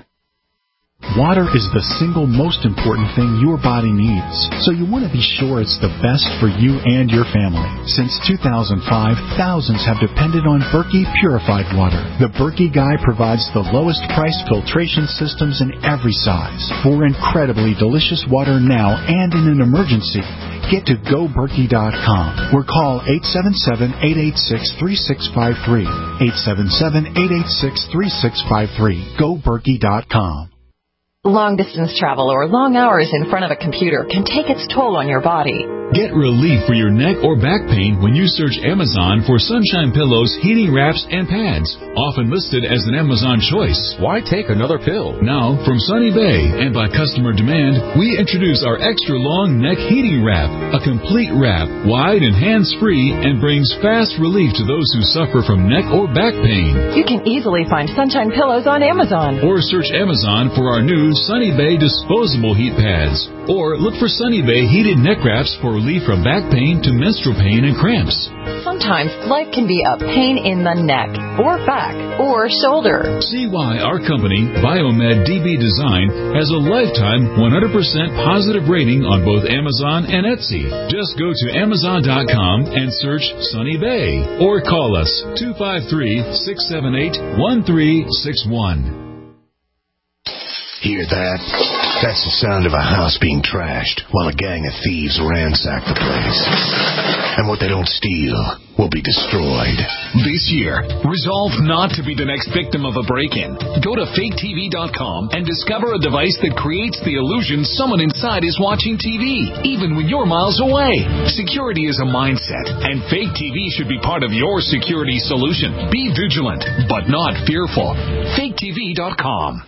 Water is the single most important thing your body needs, so you want to be sure it's the best for you and your family. Since two thousand five, thousands have depended on Berkey purified water. The Berkey Guy provides the lowest priced filtration systems in every size for incredibly delicious water now and in an emergency. Get to go berkey dot com or call eight seven seven, eight eight six, three six five three, eight seven seven, eight eight six, three six five three. go berkey dot com. Long-distance travel or long hours in front of a computer can take its toll on your body. Get relief for your neck or back pain when you search Amazon for Sunshine Pillows, heating wraps, and pads. Often listed as an Amazon choice. Why take another pill? Now, from Sunny Bay and by customer demand, we introduce our extra long neck heating wrap. A complete wrap, wide and hands-free, and brings fast relief to those who suffer from neck or back pain. You can easily find Sunshine Pillows on Amazon. Or search Amazon for our new Sunny Bay disposable heat pads. Or look for Sunny Bay heated neck wraps for relief from back pain to menstrual pain and cramps. Sometimes life can be a pain in the neck, or back, or shoulder. See why our company, Biomed D B Design, has a lifetime one hundred percent positive rating on both Amazon and Etsy. Just go to amazon dot com and search Sunny Bay. Or call us two five three, six seven eight, one three six one. Hear that? That's the sound of a house being trashed while a gang of thieves ransack the place. And what they don't steal will be destroyed. This year, resolve not to be the next victim of a break-in. Go to fake T V dot com and discover a device that creates the illusion someone inside is watching T V, even when you're miles away. Security is a mindset, and Fake T V should be part of your security solution. Be vigilant, but not fearful. fake T V dot com.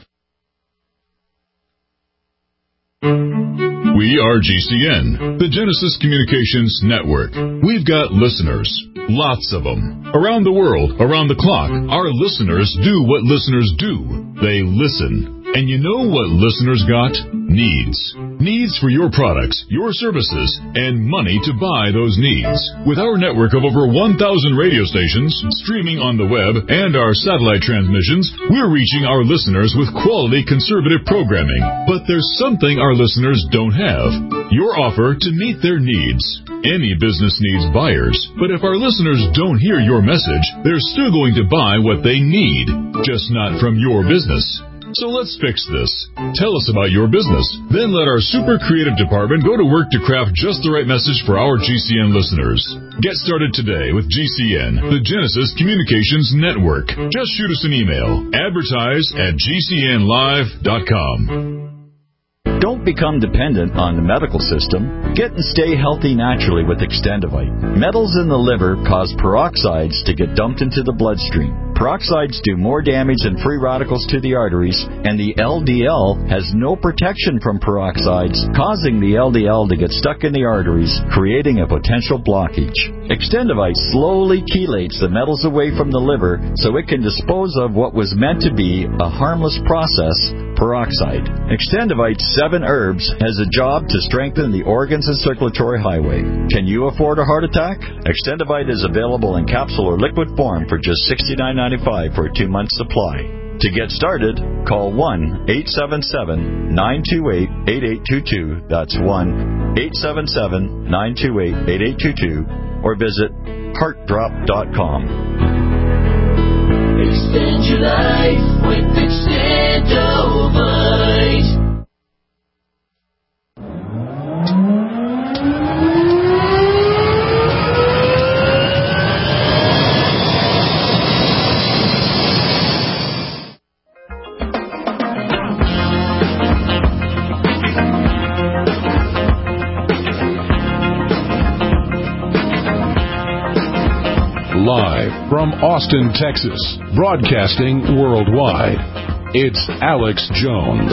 We are G C N, the Genesis Communications Network. We've got listeners, lots of them, around the world, around the clock. Our listeners do what listeners do. They listen. And you know what listeners got? Needs. Needs for your products, your services, and money to buy those needs. With our network of over one thousand radio stations, streaming on the web, and our satellite transmissions, we're reaching our listeners with quality conservative programming. But there's something our listeners don't have. Your offer to meet their needs. Any business needs buyers, but if our listeners don't hear your message, they're still going to buy what they need, just not from your business. So let's fix this. Tell us about your business. Then let our super creative department go to work to craft just the right message for our G C N listeners. Get started today with G C N, the Genesis Communications Network. Just shoot us an email. Advertise at G C N live dot com. Don't become dependent on the medical system. Get and stay healthy naturally with Extendivite. Metals in the liver cause peroxides to get dumped into the bloodstream. Peroxides do more damage than free radicals to the arteries, and the L D L has no protection from peroxides, causing the L D L to get stuck in the arteries, creating a potential blockage. Extendivite slowly chelates the metals away from the liver so it can dispose of what was meant to be a harmless process, peroxide. Extendivite's seven herbs has a job to strengthen the organs and circulatory highway. Can you afford a heart attack? Extendivite is available in capsule or liquid form for just sixty-nine ninety-five for a two-month supply. To get started, call one eight seven seven, nine two eight, eight eight two two. That's one eight seven seven, nine two eight, eight eight two two, or visit heart drop dot com. Extend your life with Extendivite. Live from Austin, Texas, broadcasting worldwide, it's Alex Jones.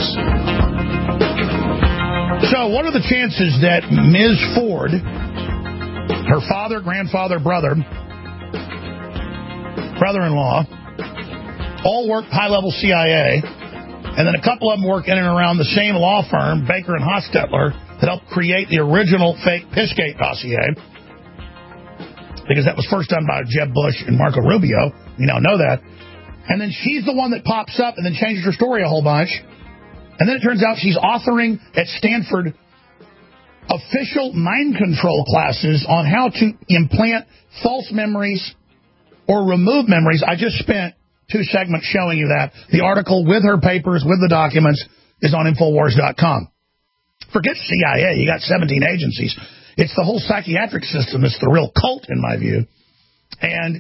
So what are the chances that Miz Ford, her father, grandfather, brother, brother-in-law, all work high-level C I A, and then a couple of them work in and around the same law firm, Baker and Hostetler, that helped create the original fake Pissgate dossier, because that was first done by Jeb Bush and Marco Rubio. We now know that. And then she's the one that pops up and then changes her story a whole bunch. And then it turns out she's authoring at Stanford official mind control classes on how to implant false memories or remove memories. I just spent two segments showing you that. The article with her papers, with the documents, is on Infowars dot com. Forget C I A. You got seventeen agencies. It's the whole psychiatric system that's the real cult, in my view. And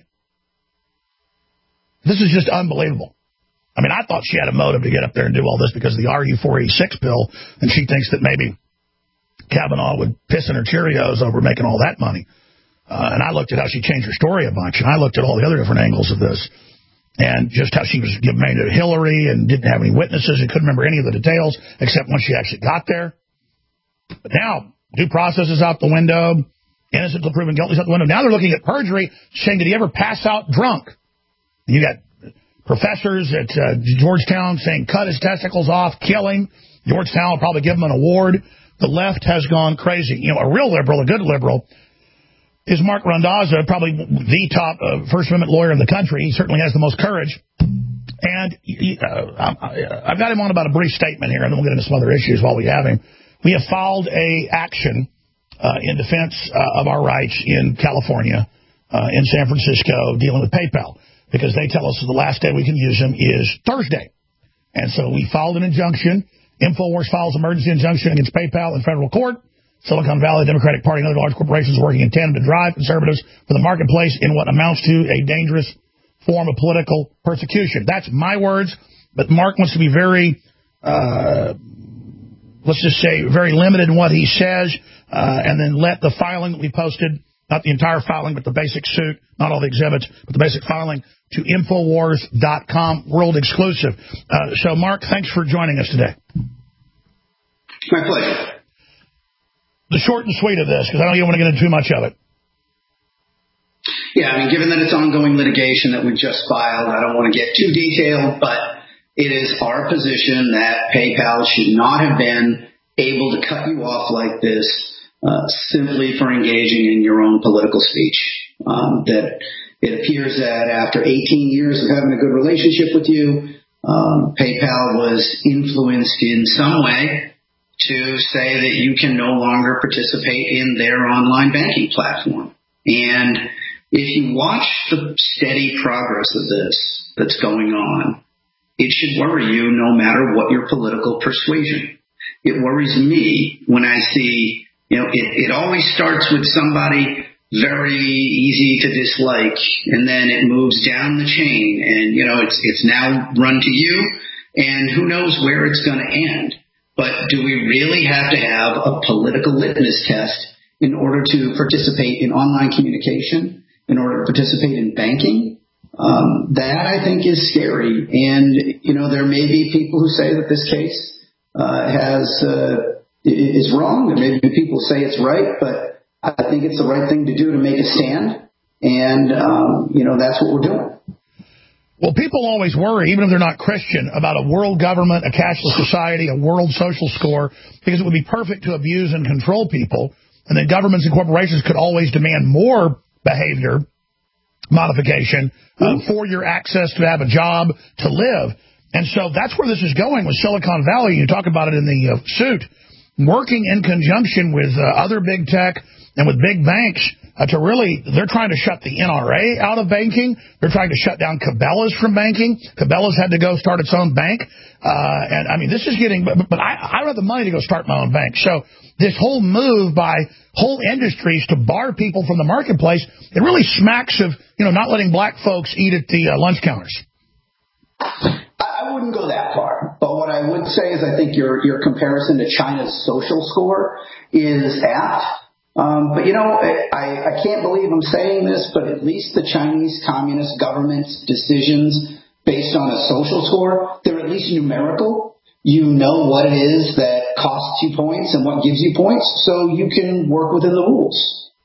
this is just unbelievable. I mean, I thought she had a motive to get up there and do all this because of the R U four eighty-six bill, and she thinks that maybe Kavanaugh would piss in her Cheerios over making all that money. Uh, and I looked at how she changed her story a bunch, and I looked at all the other different angles of this, and just how she was giving money to Hillary and didn't have any witnesses and couldn't remember any of the details except when she actually got there. But now due process is out the window. Innocent until proven guilty is out the window. Now they're looking at perjury, saying, did he ever pass out drunk? You got professors at uh, Georgetown saying, cut his testicles off, kill him. Georgetown will probably give him an award. The left has gone crazy. You know, a real liberal, a good liberal, is Mark Randazza, probably the top uh, First Amendment lawyer in the country. He certainly has the most courage. And he, uh, I've got him on about a brief statement here, and then we'll get into some other issues while we have him. We have filed a action uh, in defense uh, of our rights in California, uh, in San Francisco, dealing with PayPal, because they tell us the last day we can use them is Thursday. And so we filed an injunction InfoWars files emergency injunction against PayPal in federal court. Silicon Valley Democratic Party and other large corporations working in tandem to drive conservatives from the marketplace in what amounts to a dangerous form of political persecution. That's my words, but Mark wants to be very, uh, let's just say, very limited in what he says, uh, and then let the filing that we posted, not the entire filing, but the basic suit, not all the exhibits, but the basic filing, to Infowars dot com, world exclusive. Uh, so, Mark, thanks for joining us today. My pleasure. The short and sweet of this, because I don't even want to get into too much of it. Yeah, I mean, given that it's ongoing litigation that we just filed, I don't want to get too detailed, but it is our position that PayPal should not have been able to cut you off like this uh, simply for engaging in your own political speech. Um, that it appears that after eighteen years of having a good relationship with you, um, PayPal was influenced in some way to say that you can no longer participate in their online banking platform. And if you watch the steady progress of this that's going on, it should worry you no matter what your political persuasion. It worries me when I see, you know, it, it always starts with somebody very easy to dislike, and then it moves down the chain, and, you know, it's it's now run to you, and who knows where it's going to end. But do we really have to have a political litmus test in order to participate in online communication, in order to participate in banking? Um, that, I think, is scary. And, you know, there may be people who say that this case uh, has uh, is wrong. There may be people who say it's right, but I think it's the right thing to do to make a stand. And, um, you know, that's what we're doing. Well, people always worry, even if they're not Christian, about a world government, a cashless society, a world social score, because it would be perfect to abuse and control people, and then governments and corporations could always demand more behavior modification uh, for your access to have a job, to live. And so that's where this is going with Silicon Valley. You talk about it in the uh, suit, working in conjunction with uh, other big tech and with big banks uh, to really, they're trying to shut the N R A out of banking. They're trying to shut down Cabela's from banking. Cabela's had to go start its own bank. Uh, and, I mean, this is getting, but, but I, I don't have the money to go start my own bank. So this whole move by whole industries to bar people from the marketplace, it really smacks of, you know, not letting black folks eat at the uh, lunch counters. I wouldn't go that far, but what I would say is I think your your comparison to China's social score is apt. Um, but, you know, I, I can't believe I'm saying this, but at least the Chinese Communist government's decisions based on a social score, they're at least numerical. You know what it is that costs you points and what gives you points, so you can work within the rules.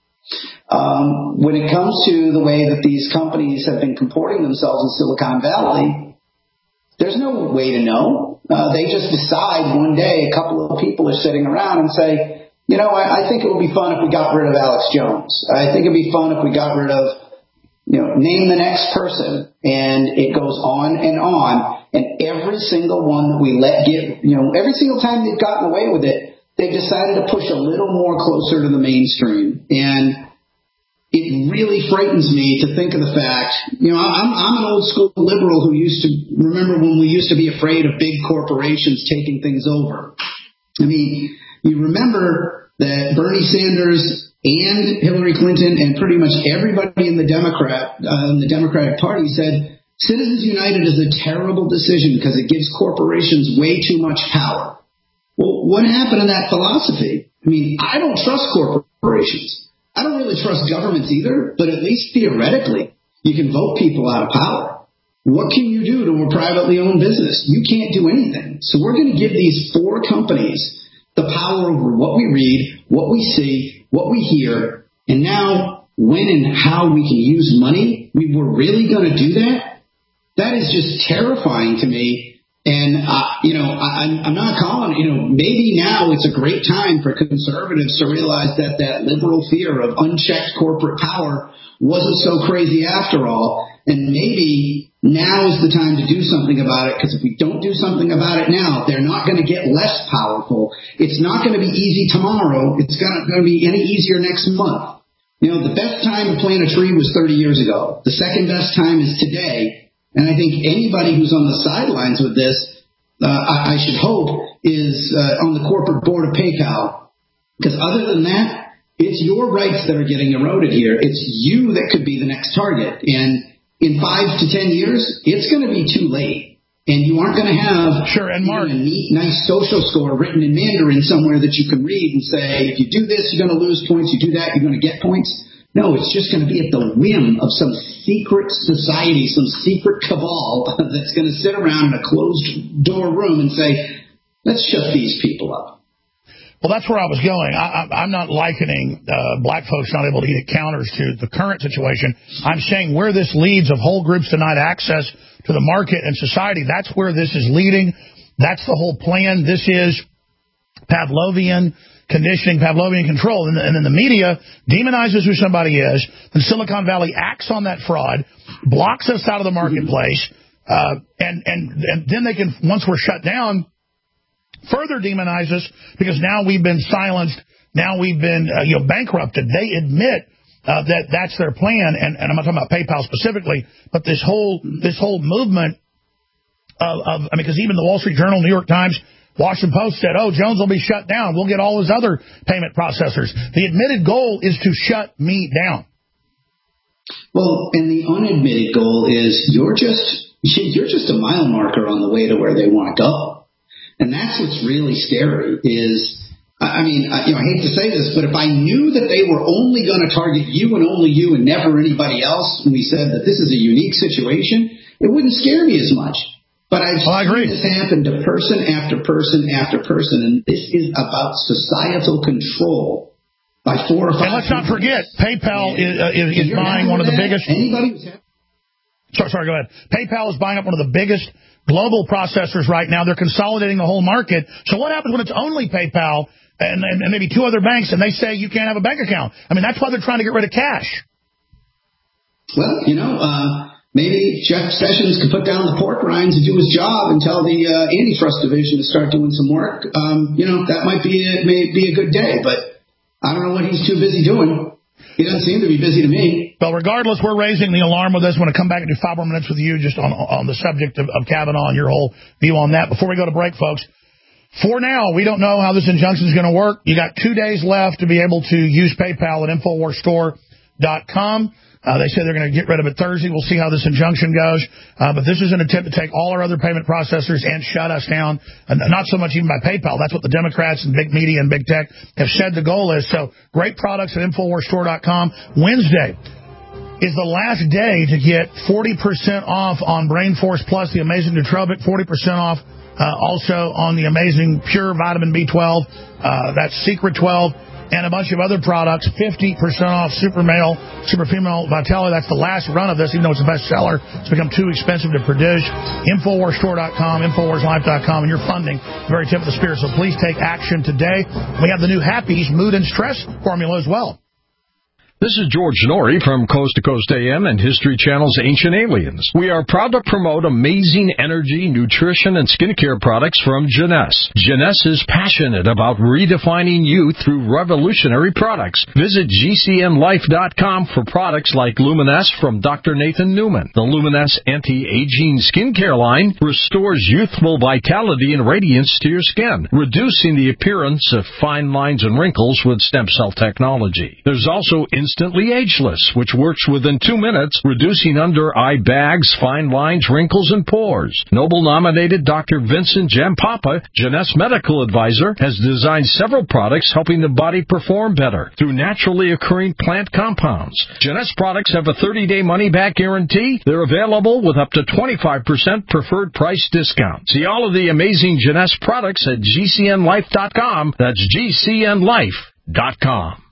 Um, when it comes to the way that these companies have been comporting themselves in Silicon Valley, there's no way to know. Uh, they just decide one day, a couple of people are sitting around and say, you know, I, I think it would be fun if we got rid of Alex Jones. I think it would be fun if we got rid of, you know, name the next person. And it goes on and on. And every single one that we let get, you know, every single time they've gotten away with it, they've decided to push a little more closer to the mainstream. And it really frightens me to think of the fact, you know, I'm, I'm an old school liberal who used to remember when we used to be afraid of big corporations taking things over. I mean, you remember that Bernie Sanders and Hillary Clinton and pretty much everybody in the Democrat, uh, in the Democratic Party said Citizens United is a terrible decision because it gives corporations way too much power. Well, what happened to that philosophy? I mean, I don't trust corporations. I don't really trust governments either, but at least theoretically, you can vote people out of power. What can you do to a privately owned business? You can't do anything. So we're going to give these four companies the power over what we read, what we see, what we hear, and now when and how we can use money. We were really going to do that? That is just terrifying to me. And, uh, you know, I, I'm not calling, you know, maybe now it's a great time for conservatives to realize that that liberal fear of unchecked corporate power wasn't so crazy after all. And maybe now is the time to do something about it, because if we don't do something about it now, they're not going to get less powerful. It's not going to be easy tomorrow. It's going to be any easier next month. You know, the best time to plant a tree was thirty years ago. The second best time is today. And I think anybody who's on the sidelines with this uh, I, I should hope, is uh, on the corporate board of PayPal. Because other than that, it's your rights that are getting eroded here. It's you that could be the next target. And in five to ten years, it's going to be too late. And you aren't going to have sure, and Mark, a neat, nice social score written in Mandarin somewhere that you can read and say, if you do this, you're going to lose points. You do that, you're going to get points. No, it's just going to be at the whim of some secret society, some secret cabal that's going to sit around in a closed-door room and say, let's shut these people up. Well, that's where I was going. I, I, I'm not likening uh, black folks not able to eat at counters to the current situation. I'm saying where this leads of whole groups denied access to the market and society, that's where this is leading. That's the whole plan. This is Pavlovian conditioning, Pavlovian control. And, and then the media demonizes who somebody is. Then Silicon Valley acts on that fraud, blocks us out of the marketplace, uh, and, and, and then they can, once we're shut down, further demonize us because now we've been silenced. Now we've been uh, you know bankrupted. They admit uh, that that's their plan, and, and I'm not talking about PayPal specifically, but this whole this whole movement of, of I mean, because even the Wall Street Journal, New York Times, Washington Post said, "Oh, Jones will be shut down. We'll get all his other payment processors." The admitted goal is to shut me down. Well, and the unadmitted goal is you're just you're just a mile marker on the way to where they want to go. And that's what's really scary is, I mean, I, you know, I hate to say this, but if I knew that they were only going to target you and only you and never anybody else, and we said that this is a unique situation, it wouldn't scare me as much. But I've well, seen this happen to person after person after person, and this is about societal control by four or five. And let's not forget, PayPal is, uh, is, is buying one of the biggest. Anybody who's sorry, sorry, go ahead. PayPal is buying up one of the biggest global processors right now. They're consolidating the whole market. So what happens when it's only PayPal and, and, and maybe two other banks, and they say you can't have a bank account? I mean, that's why they're trying to get rid of cash. Well, you know, uh, maybe Jeff Sessions could put down the pork rinds and do his job and tell the uh, antitrust division to start doing some work. Um, you know, that might be a, may be a good day, but I don't know what he's too busy doing. He doesn't seem to be busy to me. Well, regardless, we're raising the alarm with this. I want to come back and do five more minutes with you just on on the subject of, of Kavanaugh and your whole view on that. Before we go to break, folks, for now, we don't know how this injunction is going to work. You got two days left to be able to use PayPal at Infowars Store dot com. Uh, they say they're going to get rid of it Thursday. We'll see how this injunction goes. Uh, but this is an attempt to take all our other payment processors and shut us down. And not so much even by PayPal. That's what the Democrats and big media and big tech have said the goal is. So great products at Infowars Store dot com. Wednesday is the last day to get forty percent off on Brain Force Plus, the amazing nootropic, forty percent off uh, also on the amazing Pure Vitamin B twelve. Uh, that's Secret twelve. And a bunch of other products, fifty percent off Super Male, Super Female Vitality. That's the last run of this, even though it's a bestseller. It's become too expensive to produce. Infowars Store dot com, Infowars Life dot com, and you're funding the very tip of the spear. So please take action today. We have the new Happy's Mood and Stress formula as well. This is George Norrie from Coast to Coast A M and History Channel's Ancient Aliens. We are proud to promote amazing energy, nutrition, and skincare products from Jeunesse. Jeunesse is passionate about redefining youth through revolutionary products. Visit G C N life dot com for products like Luminesse from Doctor Nathan Newman. The Luminesse Anti-Aging Skincare line restores youthful vitality and radiance to your skin, reducing the appearance of fine lines and wrinkles with stem cell technology. There's also Instantly Ageless, which works within two minutes, reducing under-eye bags, fine lines, wrinkles, and pores. Nobel-nominated Doctor Vincent Jampapa, Jeunesse medical advisor, has designed several products helping the body perform better through naturally occurring plant compounds. Jeunesse products have a thirty-day money-back guarantee. They're available with up to twenty-five percent preferred price discount. See all of the amazing Jeunesse products at G C N life dot com. That's G C N life dot com.